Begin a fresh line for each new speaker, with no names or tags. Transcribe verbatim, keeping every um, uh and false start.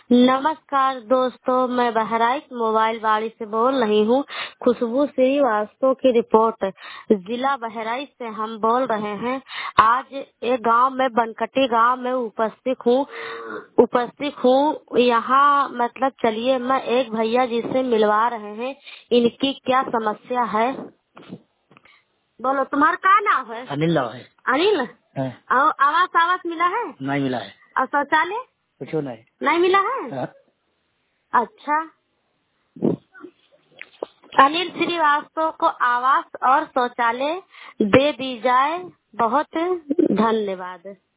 नमस्कार दोस्तों, मैं बहराइच मोबाइल वाड़ी से बोल रही हूँ। खुशबू श्रीवास्तव की रिपोर्ट। जिला बहराइच से हम बोल रहे हैं। आज एक गांव में बनकटी गांव में उपस्थित हूँ उपस्थित हूँ यहाँ मतलब चलिए मैं एक भैया जी से मिलवा रहे हैं। इनकी क्या समस्या है? बोलो, तुम्हारा क्या नाम है?
अनिल राव है।
अनिल,
हाँ।
और आवास आवास मिला है?
नहीं मिला है।
और शौचालय
कुछ नहीं
नहीं मिला है?
हाँ।
अच्छा, अनिल श्रीवास्तव को आवास और शौचालय दे दी जाए। बहुत धन्यवाद।